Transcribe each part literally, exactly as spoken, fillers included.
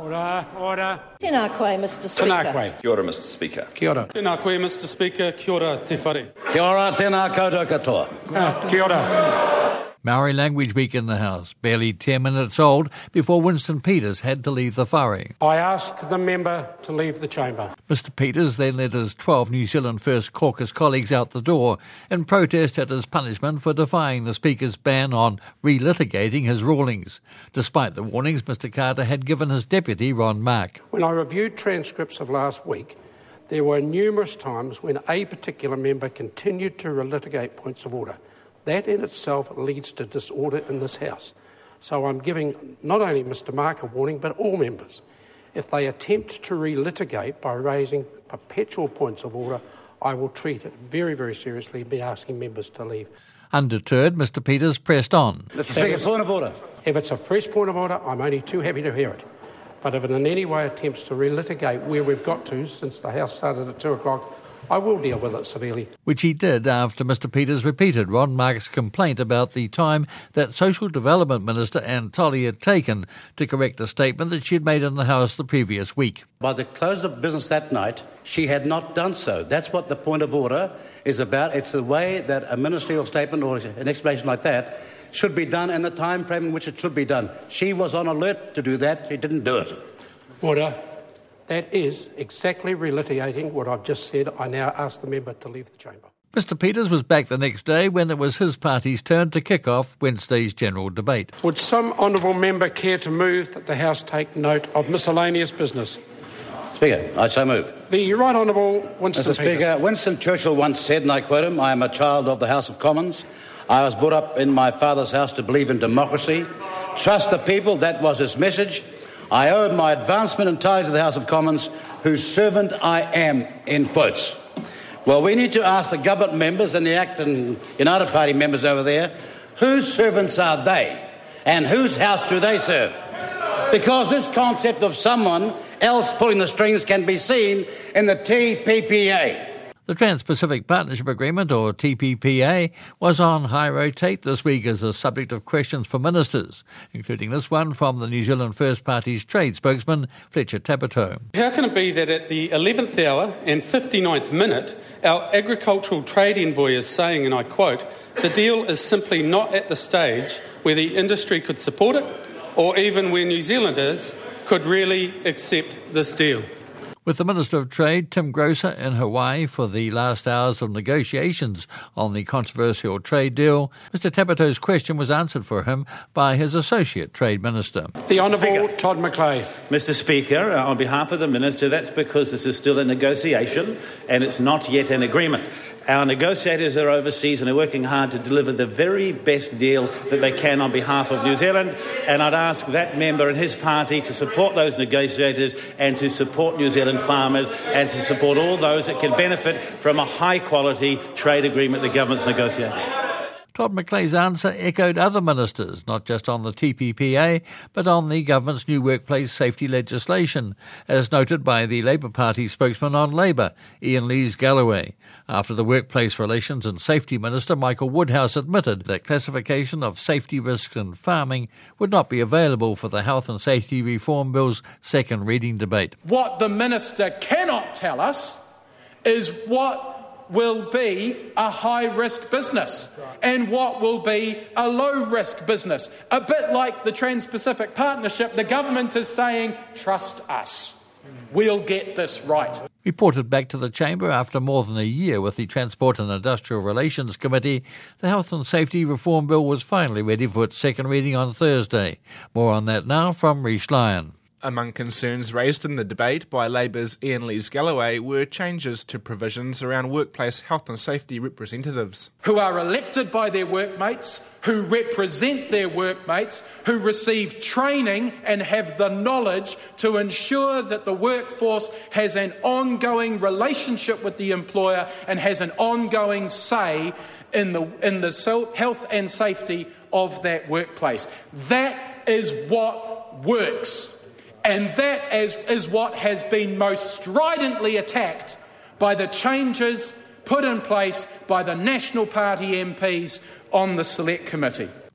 Order, order. Tēnā koe, Mister Speaker. Tēnā koe. Kia ora, Mister Speaker. Kia ora. Tēnā koe, Mister Speaker. Kia ora, te whare. Kia ora, tēnā koutou katoa. Ah, kia ora. Maori Language Week in the House, barely ten minutes old before Winston Peters had to leave the whare. I ask the member to leave the chamber. Mister Peters then led his twelve New Zealand First caucus colleagues out the door in protest at his punishment for defying the Speaker's ban on relitigating his rulings, despite the warnings Mister Carter had given his deputy, Ron Mark. When I reviewed transcripts of last week, there were numerous times when a particular member continued to relitigate points of order. That in itself leads to disorder in this House. So I'm giving not only Mister Mark a warning, but all members. If they attempt to relitigate by raising perpetual points of order, I will treat it very, very seriously and be asking members to leave. Undeterred, Mister Peters pressed on. Mister Speaker, point of order. If it's a fresh point of order, I'm only too happy to hear it. But if it in any way attempts to relitigate where we've got to since the House started at two o'clock, I will deal with it severely. Which he did after Mister Peters repeated Ron Mark's complaint about the time that Social Development Minister Anne Tolley had taken to correct a statement that she had made in the House the previous week. By the close of business that night, she had not done so. That's what the point of order is about. It's the way that a ministerial statement or an explanation like that should be done and the time frame in which it should be done. She was on alert to do that. She didn't do it. Order. That is exactly relitigating what I've just said. I now ask the member to leave the chamber. Mister Peters was back the next day when it was his party's turn to kick off Wednesday's general debate. Would some honourable member care to move that the House take note of miscellaneous business? Speaker, I so move. The Right Honourable Winston Mister Speaker, Peters. Winston Churchill once said, and I quote him, "I am a child of the House of Commons. I was brought up in my father's house to believe in democracy. Trust the people," that was his message. "I owed my advancement entirely to the House of Commons, whose servant I am," in quotes. Well, we need to ask the government members and the ACT and United Party members over there, whose servants are they and whose house do they serve? Because this concept of someone else pulling the strings can be seen in the T P P A. The Trans-Pacific Partnership Agreement, or T P P A, was on high rotate this week as a subject of questions for ministers, including this one from the New Zealand First Party's trade spokesman, Fletcher Tapito. How can it be that at the eleventh hour and fifty-ninth minute, our agricultural trade envoy is saying, and I quote, "The deal is simply not at the stage where the industry could support it, or even where New Zealanders could really accept this deal"? With the Minister of Trade, Tim Grosser, in Hawaii for the last hours of negotiations on the controversial trade deal, Mister Tapito's question was answered for him by his Associate Trade Minister. The Honourable Todd McLeay. Mister Speaker, uh, on behalf of the Minister, that's because this is still a negotiation and it's not yet an agreement. Our negotiators are overseas and are working hard to deliver the very best deal that they can on behalf of New Zealand, and I'd ask that member and his party to support those negotiators and to support New Zealand farmers and to support all those that can benefit from a high-quality trade agreement the government's negotiating. Todd McLeay's answer echoed other ministers, not just on the T P P A, but on the government's new workplace safety legislation, as noted by the Labour Party spokesman on Labour, Ian Lees-Galloway, after the Workplace Relations and Safety Minister, Michael Woodhouse, admitted that classification of safety risks in farming would not be available for the Health and Safety Reform Bill's second reading debate. What the Minister cannot tell us is what will be a high-risk business and what will be a low-risk business. A bit like the Trans-Pacific Partnership, the government is saying, trust us, we'll get this right. Reported back to the Chamber after more than a year with the Transport and Industrial Relations Committee, the Health and Safety Reform Bill was finally ready for its second reading on Thursday. More on that now from Rhys Lyon. Among concerns raised in the debate by Labour's Ian Lees-Galloway were changes to provisions around workplace health and safety representatives. Who are elected by their workmates, who represent their workmates, who receive training and have the knowledge to ensure that the workforce has an ongoing relationship with the employer and has an ongoing say in the, in the health and safety of that workplace. That is what works. And that is, is what has been most stridently attacked by the changes put in place by the National Party M Ps on the Select Committee.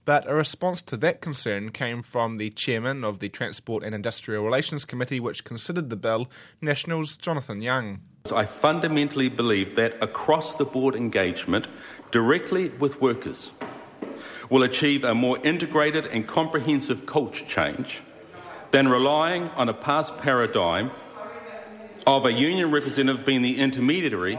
But a response to that concern came from the chairman of the Transport and Industrial Relations Committee, which considered the bill, National's Jonathan Young. I fundamentally believe that across-the-board engagement directly with workers will achieve a more integrated and comprehensive culture change than relying on a past paradigm of a union representative being the intermediary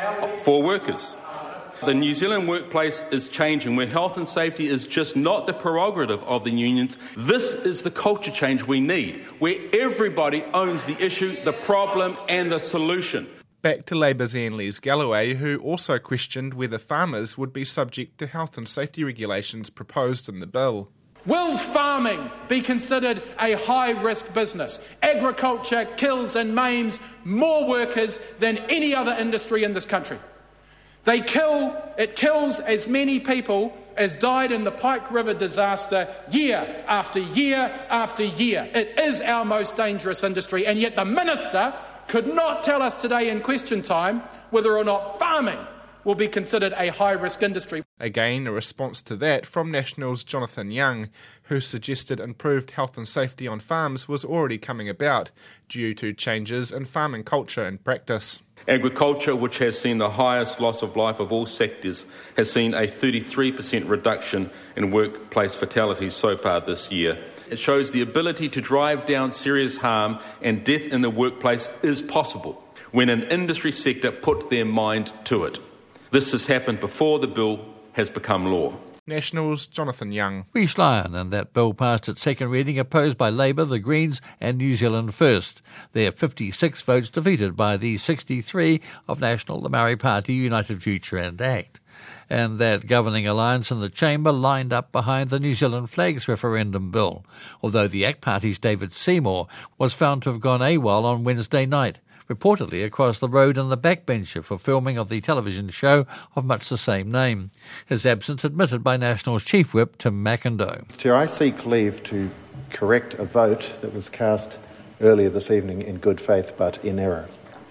for workers. The New Zealand workplace is changing, where health and safety is just not the prerogative of the unions. This is the culture change we need, where everybody owns the issue, the problem and the solution. Back to Labour's Ian Lees-Galloway, who also questioned whether farmers would be subject to health and safety regulations proposed in the bill. Will farming be considered a high-risk business? Agriculture kills and maims more workers than any other industry in this country. They kill, it kills as many people as died in the Pike River disaster year after year after year. It is our most dangerous industry, and yet the Minister could not tell us today in question time whether or not farming will be considered a high-risk industry. Again, a response to that from National's Jonathan Young, who suggested improved health and safety on farms was already coming about due to changes in farming culture and practice. Agriculture, which has seen the highest loss of life of all sectors, has seen a thirty-three percent reduction in workplace fatalities so far this year. It shows the ability to drive down serious harm and death in the workplace is possible when an industry sector put their mind to it. This has happened before the bill has become law. National's Jonathan Young. Reece Lyon, and that bill passed its second reading opposed by Labour, the Greens and New Zealand First. Their fifty-six votes defeated by the sixty-three of National, the Maori Party, United Future and ACT. And that governing alliance in the chamber lined up behind the New Zealand Flags referendum bill, although the ACT Party's David Seymour was found to have gone AWOL on Wednesday night, reportedly across the road in the backbencher for filming of the television show of much the same name. His absence admitted by National's Chief Whip Tim McIndoe. Chair, I seek leave to correct a vote that was cast earlier this evening in good faith but in error.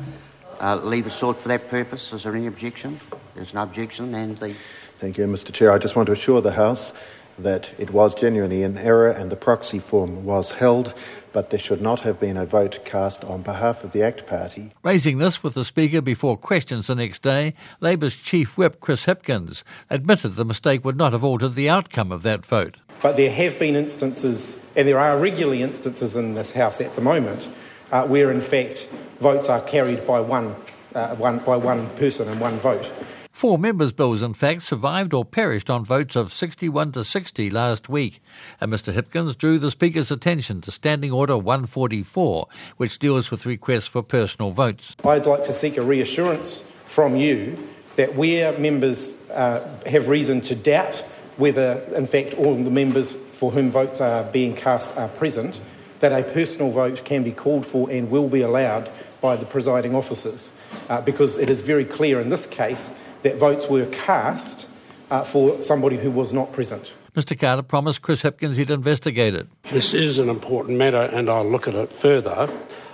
Uh, leave is sought for that purpose. Is there any objection? There's no objection, and the... Thank you, Mister Chair. I just want to assure the House that it was genuinely in error and the proxy form was held, but there should not have been a vote cast on behalf of the ACT Party. Raising this with the Speaker before questions the next day, Labour's Chief Whip Chris Hipkins admitted the mistake would not have altered the outcome of that vote. But there have been instances, and there are regularly instances in this House at the moment, uh, where in fact votes are carried by one, uh, one, by one person and one vote. Four members' bills, in fact, survived or perished on votes of sixty-one to sixty last week, and Mister Hipkins drew the Speaker's attention to Standing Order one forty-four, which deals with requests for personal votes. I'd like to seek a reassurance from you that where members uh, have reason to doubt whether, in fact, all the members for whom votes are being cast are present, that a personal vote can be called for and will be allowed by the presiding officers, uh, because it is very clear in this case that votes were cast uh, for somebody who was not present. Mister Carter promised Chris Hipkins he'd investigate it. This is an important matter and I'll look at it further.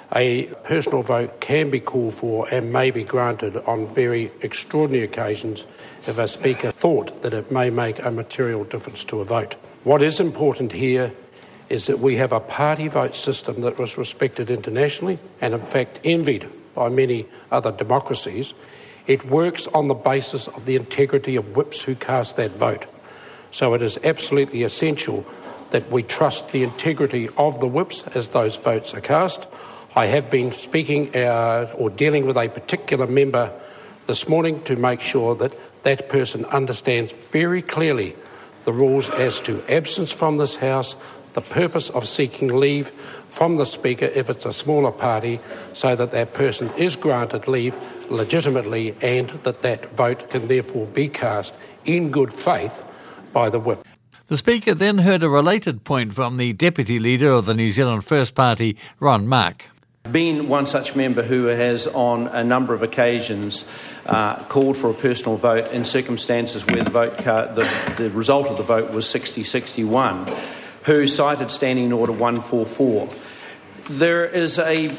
A personal vote can be called for and may be granted on very extraordinary occasions if a speaker thought that it may make a material difference to a vote. What is important here is that we have a party vote system that was respected internationally and in fact envied by many other democracies. It works on the basis of the integrity of whips who cast that vote. So it is absolutely essential that we trust the integrity of the whips as those votes are cast. I have been speaking uh, or dealing with a particular member this morning to make sure that that person understands very clearly the rules as to absence from this House, the purpose of seeking leave from the Speaker if it's a smaller party, so that that person is granted leave legitimately and that that vote can therefore be cast in good faith by the whip. The Speaker then heard a related point from the Deputy Leader of the New Zealand First Party, Ron Mark. Being one such member who has on a number of occasions uh, called for a personal vote in circumstances where the vote ca- the, the result of the vote was sixty sixty-one, who cited Standing Order one forty-four. There is a,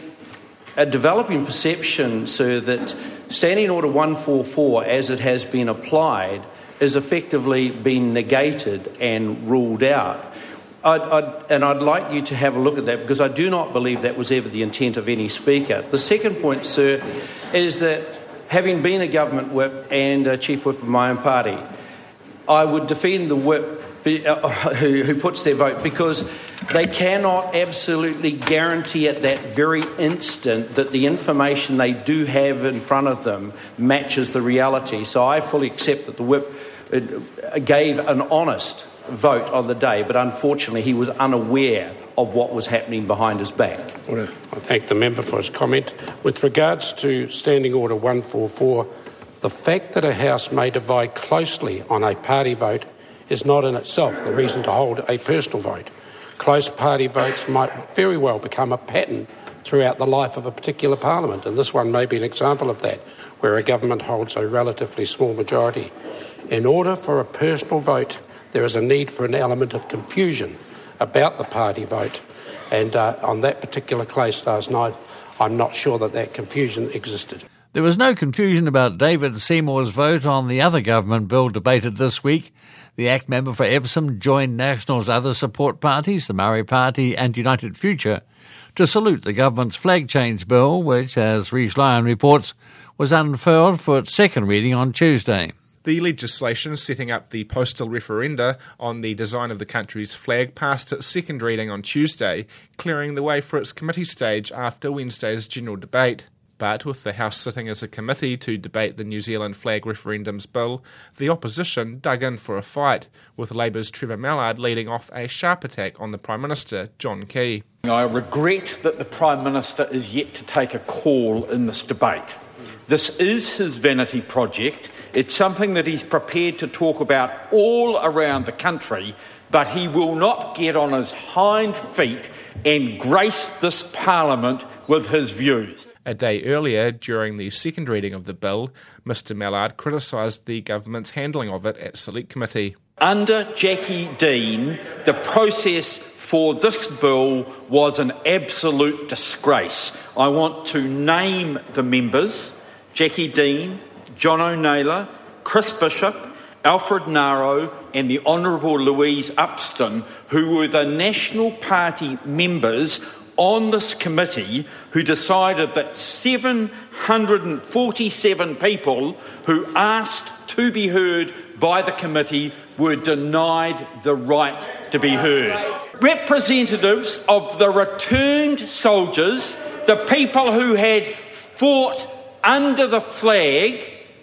a developing perception, sir, that Standing Order one forty-four, as it has been applied, is effectively been negated and ruled out. I'd, I'd, and I'd like you to have a look at that, because I do not believe that was ever the intent of any speaker. The second point, sir, is that having been a government whip and a chief whip of my own party, I would defend the whip uh, who, who puts their vote, because they cannot absolutely guarantee at that very instant that the information they do have in front of them matches the reality. So I fully accept that the whip gave an honest vote on the day, but unfortunately he was unaware of what was happening behind his back. I thank the member for his comment. With regards to Standing Order one forty-four, the fact that a House may divide closely on a party vote is not in itself the reason to hold a personal vote. Close party votes might very well become a pattern throughout the life of a particular parliament, and this one may be an example of that, where a government holds a relatively small majority. In order for a personal vote, there is a need for an element of confusion about the party vote, and uh, on that particular case last night, I'm not sure that that confusion existed. There was no confusion about David Seymour's vote on the other government bill debated this week. The ACT member for Epsom joined National's other support parties, the Maori Party and United Future, to salute the government's flag change bill, which, as Rhys Lyon reports, was unfurled for its second reading on Tuesday. The legislation setting up the postal referenda on the design of the country's flag passed its second reading on Tuesday, clearing the way for its committee stage after Wednesday's general debate. But with the House sitting as a committee to debate the New Zealand flag referendum's bill, the opposition dug in for a fight, with Labour's Trevor Mallard leading off a sharp attack on the Prime Minister, John Key. I regret that the Prime Minister is yet to take a call in this debate. This is his vanity project. It's something that he's prepared to talk about all around the country, but he will not get on his hind feet and grace this Parliament with his views. A day earlier, during the second reading of the bill, Mr Mallard criticised the government's handling of it at Select Committee. Under Jackie Dean, the process for this bill was an absolute disgrace. I want to name the members: Jackie Dean, John O'Naylor, Chris Bishop, Alfred Naro and the Honourable Louise Upston, who were the National Party members on this committee who decided that seven hundred forty-seven people who asked to be heard by the committee were denied the right to be heard. Representatives of the returned soldiers, the people who had fought under the flag,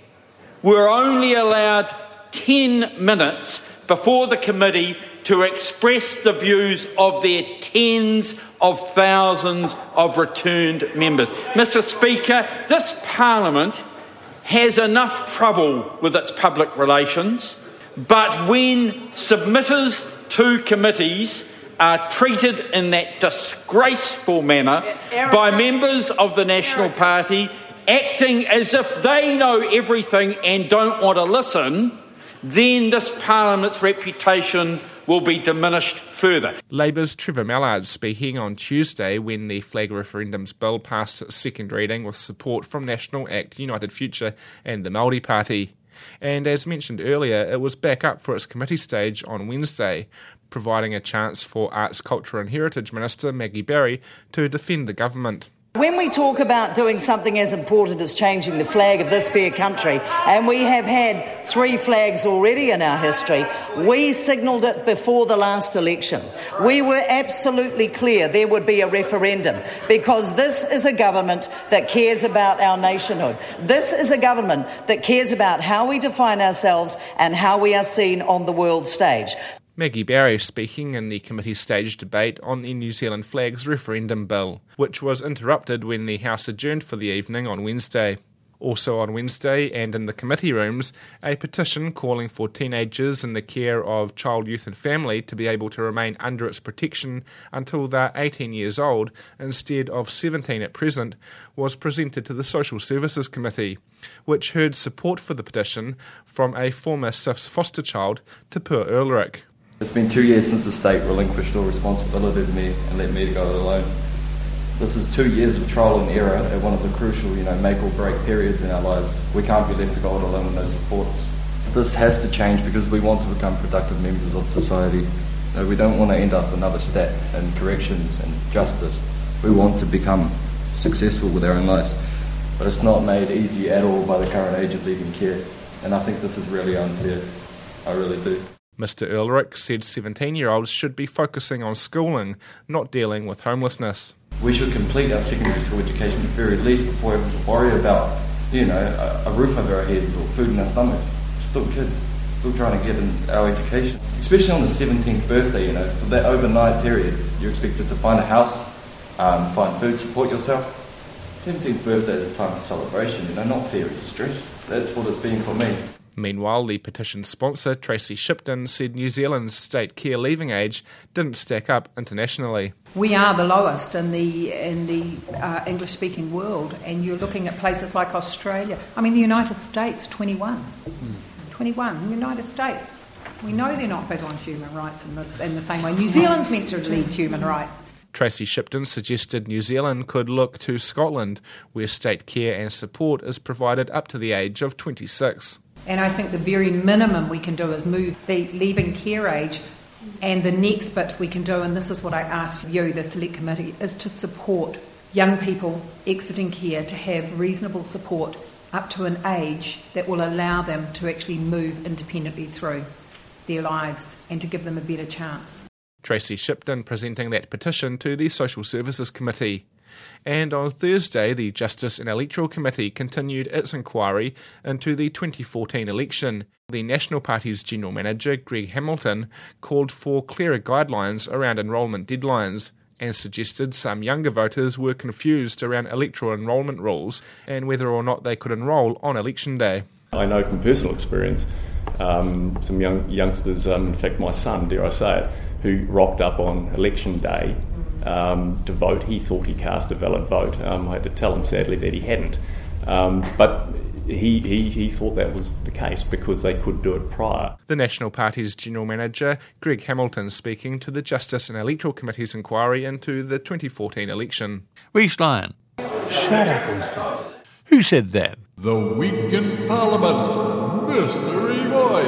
were only allowed ten minutes before the committee to express the views of their tens of thousands of returned members. Mister Speaker, this Parliament has enough trouble with its public relations, but when submitters to committees are treated in that disgraceful manner by members of the National Party, acting as if they know everything and don't want to listen, then this Parliament's reputation will be diminished further. Labour's Trevor Mallard speaking on Tuesday when the flag referendum's bill passed its second reading with support from National, ACT, United Future and the Māori Party. And as mentioned earlier, it was back up for its committee stage on Wednesday, providing a chance for Arts, Culture and Heritage Minister Maggie Barry to defend the government. When we talk about doing something as important as changing the flag of this fair country, and we have had three flags already in our history, we signalled it before the last election. We were absolutely clear there would be a referendum, because this is a government that cares about our nationhood. This is a government that cares about how we define ourselves and how we are seen on the world stage. Maggie Barry speaking in the committee stage debate on the New Zealand flag's referendum bill, which was interrupted when the House adjourned for the evening on Wednesday. Also on Wednesday, and in the committee rooms, a petition calling for teenagers in the care of Child, Youth and Family to be able to remain under its protection until they're eighteen years old, instead of seventeen at present, was presented to the Social Services Committee, which heard support for the petition from a former S I F S foster child, Tupua Erlich. It's been two years since the state relinquished all responsibility to me and let me to go it alone. This is two years of trial and error at one of the crucial, you know, make or break periods in our lives. We can't be left to go it alone with no supports. This has to change because we want to become productive members of society. No, we don't want to end up another stat in corrections and justice. We want to become successful with our own lives. But it's not made easy at all by the current age of leaving care. And I think this is really unfair. I really do. Mister Ulrich said seventeen-year-olds should be focusing on schooling, not dealing with homelessness. We should complete our secondary school education at the very least before we have to worry about, you know, a, a roof over our heads or food in our stomachs. We're still kids, still trying to get in our education. Especially on the seventeenth birthday, you know, for that overnight period, you're expected to find a house, um, find food, support yourself. seventeenth birthday is a time for celebration, you know, not fear, it's stress. That's what it's been for me. Meanwhile, the petition sponsor, Tracy Shipton, said New Zealand's state care leaving age didn't stack up internationally. We are the lowest in the in the uh, English-speaking world, and you're looking at places like Australia. I mean, the United States, twenty-one. Mm. twenty-one, United States. We know they're not big on human rights in the, in the same way. New Zealand's meant to lead human rights. Tracy Shipton suggested New Zealand could look to Scotland, where state care and support is provided up to the age of twenty-six. And I think the very minimum we can do is move the leaving care age, and the next bit we can do, and this is what I asked you, the Select Committee, is to support young people exiting care to have reasonable support up to an age that will allow them to actually move independently through their lives and to give them a better chance. Tracy Shipton presenting that petition to the Social Services Committee. And on Thursday, the Justice and Electoral Committee continued its inquiry into the twenty fourteen election. The National Party's General Manager, Greg Hamilton, called for clearer guidelines around enrolment deadlines and suggested some younger voters were confused around electoral enrolment rules and whether or not they could enrol on election day. I know from personal experience um, some young youngsters, um, in fact my son, dare I say it, who rocked up on election day Um, to vote. He thought he cast a valid vote. Um, I had to tell him sadly that he hadn't. Um, but he, he, he thought that was the case because they could do it prior. The National Party's General Manager, Greg Hamilton, speaking to the Justice and Electoral Committee's inquiry into the twenty fourteen election. Rhys Lyon. Shut up, Winston. Who said that? The Week in Parliament, Mystery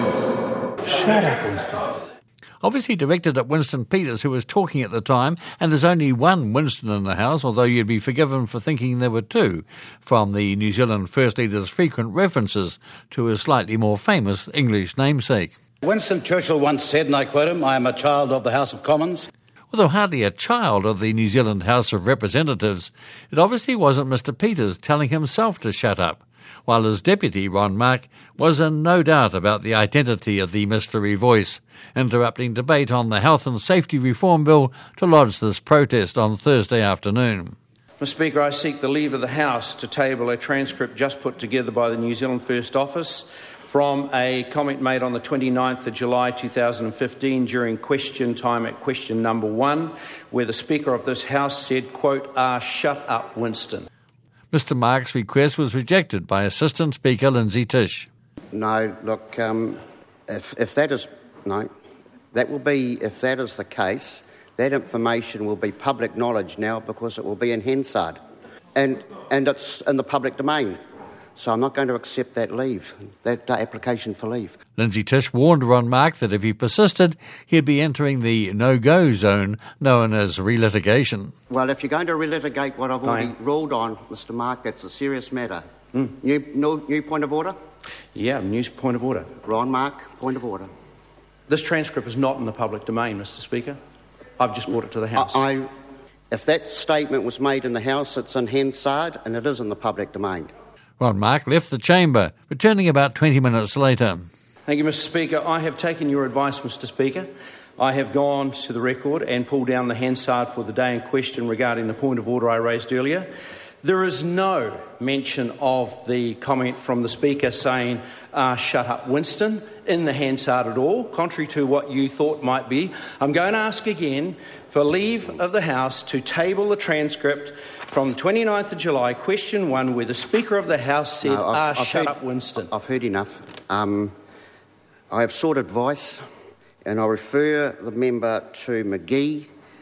Voice. Shut up, Winston. Obviously directed at Winston Peters, who was talking at the time, and there's only one Winston in the House, although you'd be forgiven for thinking there were two, from the New Zealand First Leader's frequent references to his slightly more famous English namesake. Winston Churchill once said, and I quote him, "I am a child of the House of Commons." Although hardly a child of the New Zealand House of Representatives, it obviously wasn't Mister Peters telling himself to shut up, while his deputy, Ron Mark, was in no doubt about the identity of the mystery voice, interrupting debate on the Health and Safety Reform Bill to lodge this protest on Thursday afternoon. Mister Speaker, I seek the leave of the House to table a transcript just put together by the New Zealand First Office from a comment made on the twenty-ninth of July two thousand fifteen during question time at question number one, where the Speaker of this House said, quote, "Ah, shut up, Winston." Mister Mark's request was rejected by Assistant Speaker Lindsay Tisch. No, look, um, if, if that is... No, that will be... If that is the case, that information will be public knowledge now because it will be in Hansard. And, and it's in the public domain. So I'm not going to accept that leave, that uh, application for leave. Lindsay Tisch warned Ron Mark that if he persisted, he'd be entering the no-go zone known as relitigation. Well, if you're going to relitigate what I've already Fine. ruled on, Mister Mark, that's a serious matter. Mm. New, no, new point of order? Yeah, new point of order. Ron Mark, point of order. This transcript is not in the public domain, Mister Speaker. I've just brought it to the House. I, I, if that statement was made in the House, it's in Hansard and it is in the public domain. Ron Mark left the chamber, returning about twenty minutes later. Thank you, Mister Speaker. I have taken your advice, Mister Speaker. I have gone to the record and pulled down the Hansard for the day in question regarding the point of order I raised earlier. There is no mention of the comment from the Speaker saying, uh, shut up, Winston, in the Hansard at all, contrary to what you thought might be. I'm going to ask again for leave of the House to table the transcript from the twenty-ninth of July, question one, where the Speaker of the House said, no, I've, ah, I've shut heard, up, Winston. I've heard enough. Um, I have sought advice, and I refer the member to McGee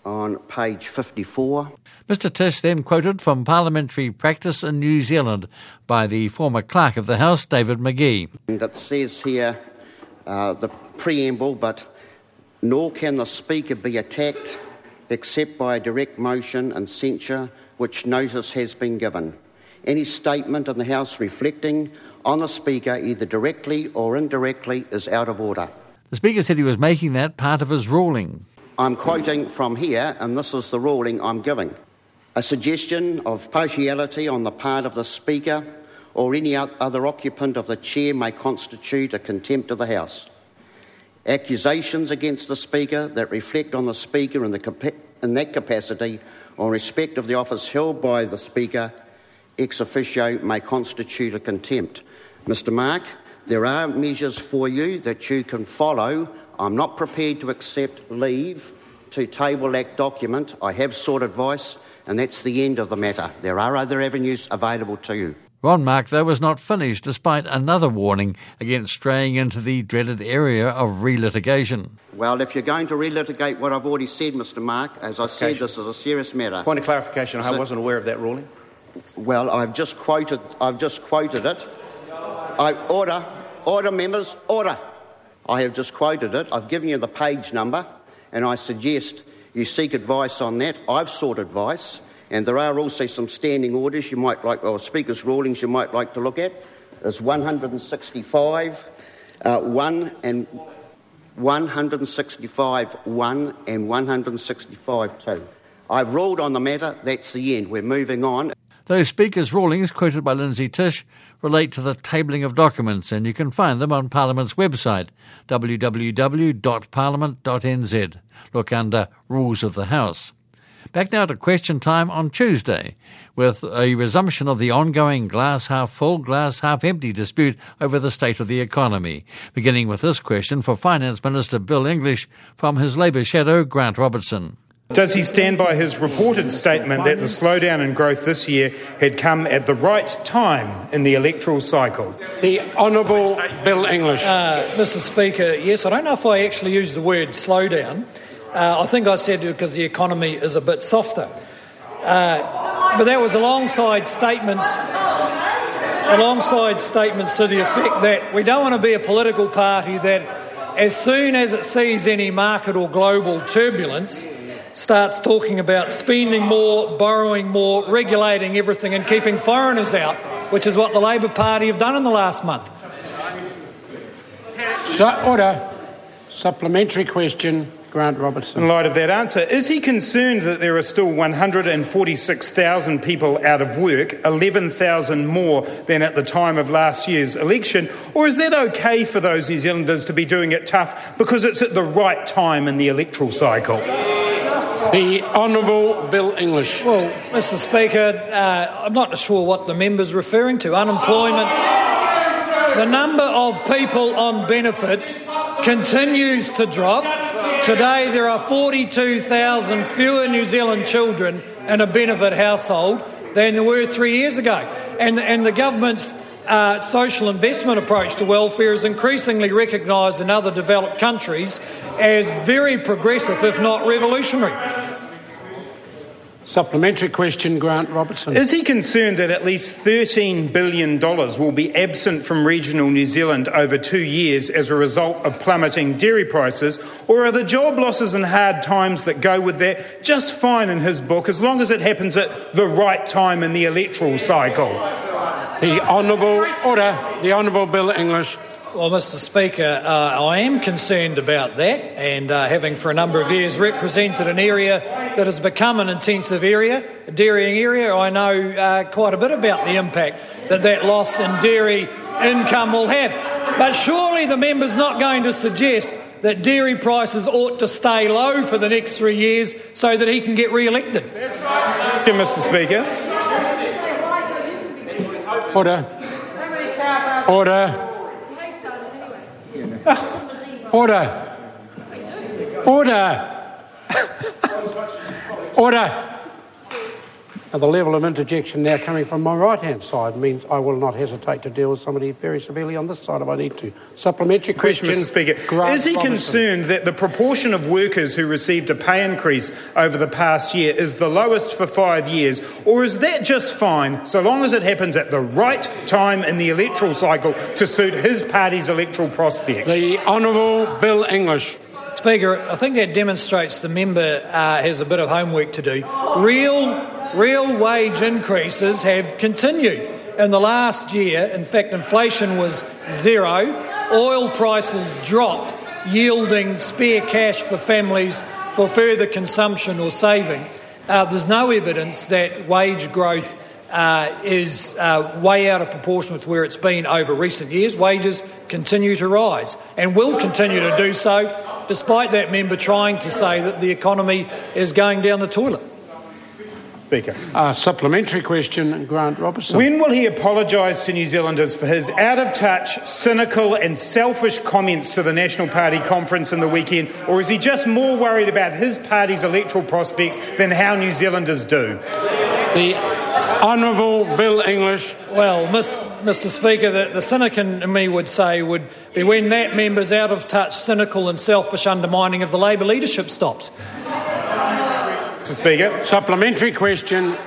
on page fifty-four. Mister Tish then quoted from parliamentary practice in New Zealand by the former clerk of the House, David McGee. And it says here, uh, the preamble, but nor can the Speaker be attacked except by a direct motion and censure which notice has been given. Any statement in the House reflecting on the Speaker, either directly or indirectly, is out of order. The Speaker said he was making that part of his ruling. I'm quoting from here, and this is the ruling I'm giving. A suggestion of partiality on the part of the Speaker or any other occupant of the chair may constitute a contempt of the House. Accusations against the Speaker that reflect on the Speaker in, the capa- in that capacity or in respect of the office held by the Speaker ex officio may constitute a contempt. Mister Mark, there are measures for you that you can follow. I'm not prepared to accept leave to table that document. I have sought advice, and that's the end of the matter. There are other avenues available to you. Ron Mark, though, was not finished, despite another warning against straying into the dreaded area of relitigation. Well, if you're going to relitigate what I've already said, Mister Mark, as I said, this is a serious matter. Point of clarification, I wasn't aware of that ruling. Well, I've just quoted, I've just quoted it. I, order, order, members, order. I have just quoted it. I've given you the page number, and I suggest you seek advice on that. I've sought advice, and there are also some standing orders you might like, or Speaker's rulings you might like to look at. There's one sixty-five, uh, one and one sixty-five, one and one sixty-five, two. I've ruled on the matter. That's the end. We're moving on. Those Speaker's rulings, quoted by Lindsay Tish, relate to the tabling of documents, and you can find them on Parliament's website, w w w dot parliament dot n z. Look under Rules of the House. Back now to question time on Tuesday, with a resumption of the ongoing glass half full, glass half empty dispute over the state of the economy, beginning with this question for Finance Minister Bill English from his Labour shadow, Grant Robertson. Does he stand by his reported statement that the slowdown in growth this year had come at the right time in the electoral cycle? The Honourable Bill English. Uh, Mister Speaker, yes, I don't know if I actually used the word slowdown. Uh, I think I said because the economy is a bit softer. Uh, but that was alongside statements, alongside statements to the effect that we don't want to be a political party that, as soon as it sees any market or global turbulence, starts talking about spending more, borrowing more, regulating everything and keeping foreigners out, which is what the Labor Party have done in the last month. So, order. Supplementary question, Grant Robertson. In light of that answer, is he concerned that there are still one hundred forty-six thousand people out of work, eleven thousand more than at the time of last year's election, or is that okay for those New Zealanders to be doing it tough because it's at the right time in the electoral cycle? The Honourable Bill English. Well, Mister Speaker, uh, I'm not sure what the member's referring to. Unemployment. The number of people on benefits continues to drop. Today there are forty-two thousand fewer New Zealand children in a benefit household than there were three years ago. And, and the government's uh, social investment approach to welfare is increasingly recognised in other developed countries as very progressive, if not revolutionary. Supplementary question, Grant Robertson. Is he concerned that at least thirteen billion dollars will be absent from regional New Zealand over two years as a result of plummeting dairy prices, or are the job losses and hard times that go with that just fine in his book as long as it happens at the right time in the electoral cycle? The Honourable Order. The Honourable Bill English. Well, Mister Speaker, uh, I am concerned about that, and uh, having for a number of years represented an area that has become an intensive area, a dairying area, I know uh, quite a bit about the impact that that loss in dairy income will have. But surely the member's not going to suggest that dairy prices ought to stay low for the next three years so that he can get re-elected. Thank you, Mister Speaker. Order. Order. Order. Order. Order. And the level of interjection now coming from my right-hand side means I will not hesitate to deal with somebody very severely on this side if I need to. Supplementary question, Mister Speaker. Grant Is he Robertson. concerned that the proportion of workers who received a pay increase over the past year is the lowest for five years, or is that just fine so long as it happens at the right time in the electoral cycle to suit his party's electoral prospects? The Honourable Bill English. Speaker, I think that demonstrates the member uh, has a bit of homework to do. Real, real wage increases have continued. In the last year, in fact, inflation was zero. Oil prices dropped, yielding spare cash for families for further consumption or saving. Uh, there's no evidence that wage growth uh, is uh, way out of proportion with where it's been over recent years. Wages continue to rise and will continue to do so, despite that member trying to say that the economy is going down the toilet. Speaker. Uh, supplementary question, Grant Robertson. When will he apologise to New Zealanders for his out-of-touch, cynical and selfish comments to the National Party conference in the weekend, or is he just more worried about his party's electoral prospects than how New Zealanders do? The Honourable Bill English. Well, Mister Speaker, the, the cynic in me would say would be when that member's out-of-touch, cynical and selfish undermining of the Labour leadership stops. Mister Speaker. Supplementary question.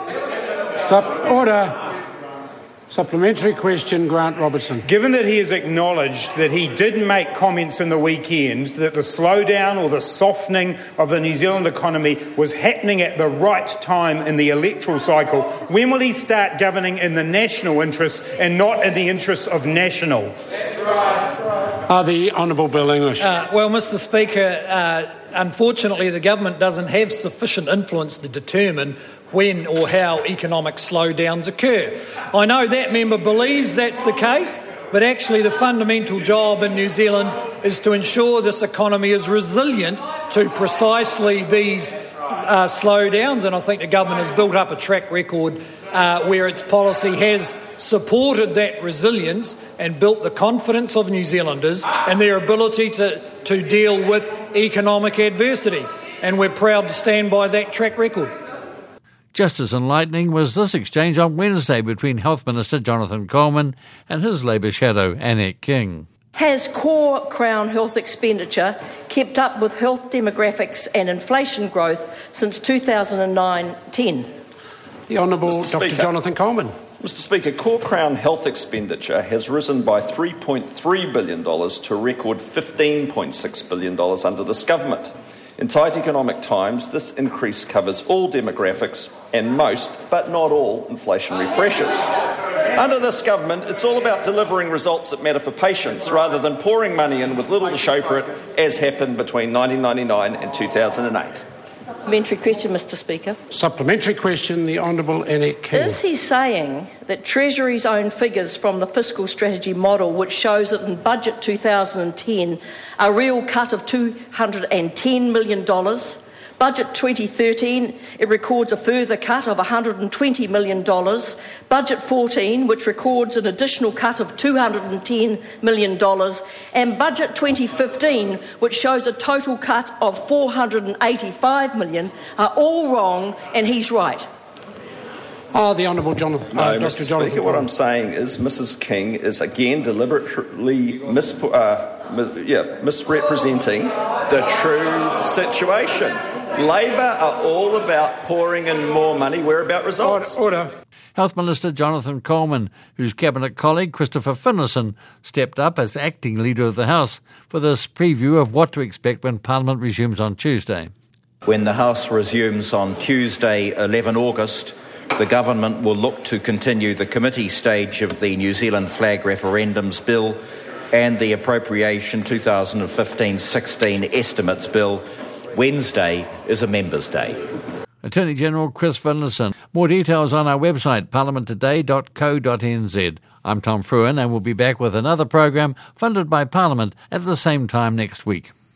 Sup- order. Supplementary question, Grant Robertson. Given that he has acknowledged that he did make comments in the weekend that the slowdown or the softening of the New Zealand economy was happening at the right time in the electoral cycle, when will he start governing in the national interest and not in the interests of national? That's right. Uh, the Honourable Bill English. Uh, well, Mister Speaker, uh, unfortunately the government doesn't have sufficient influence to determine when or how economic slowdowns occur. I know that member believes that's the case, but actually the fundamental job in New Zealand is to ensure this economy is resilient to precisely these uh, slowdowns, and I think the government has built up a track record uh, where its policy has supported that resilience and built the confidence of New Zealanders and their ability to, to deal with economic adversity, and we're proud to stand by that track record. Just as enlightening was this exchange on Wednesday between Health Minister Jonathan Coleman and his Labour shadow, Annette King. Has core Crown health expenditure kept up with health demographics and inflation growth since two thousand nine ten? The Honourable Doctor Jonathan Coleman. Mister Speaker, core Crown health expenditure has risen by three point three billion dollars to a record fifteen point six billion dollars under this government. In tight economic times, this increase covers all demographics and most, but not all, inflationary pressures. Under this government, it's all about delivering results that matter for patients rather than pouring money in with little to show for it, as happened between nineteen ninety-nine and two thousand eight. Supplementary question, Mister Speaker. Supplementary question, the Honourable Annette King. Is he saying that Treasury's own figures from the fiscal strategy model, which shows that in budget two thousand ten, a real cut of two hundred ten million dollars, budget twenty thirteen, it records a further cut of one hundred twenty million dollars, budget fourteen, which records an additional cut of two hundred ten million dollars, and budget twenty fifteen, which shows a total cut of four hundred eighty-five million dollars, are all wrong, and he's right. Oh, the Honourable Jonathan, no, uh, Doctor Mister Jonathan. Speaker, what I'm saying is Missus King is again deliberately mis- uh, mis- yeah, misrepresenting the true situation. Labour are all about pouring in more money. We're about results. Order. Health Minister Jonathan Coleman, whose Cabinet colleague Christopher Finlayson stepped up as acting Leader of the House for this preview of what to expect when Parliament resumes on Tuesday. When the House resumes on Tuesday, the eleventh of August, the Government will look to continue the committee stage of the New Zealand Flag Referendums Bill and the Appropriation twenty fifteen sixteen Estimates Bill. Wednesday is a Members' Day. Attorney General Chris Finlayson. More details on our website, parliament today dot co dot n z. I'm Tom Fruin, and we'll be back with another program funded by Parliament at the same time next week.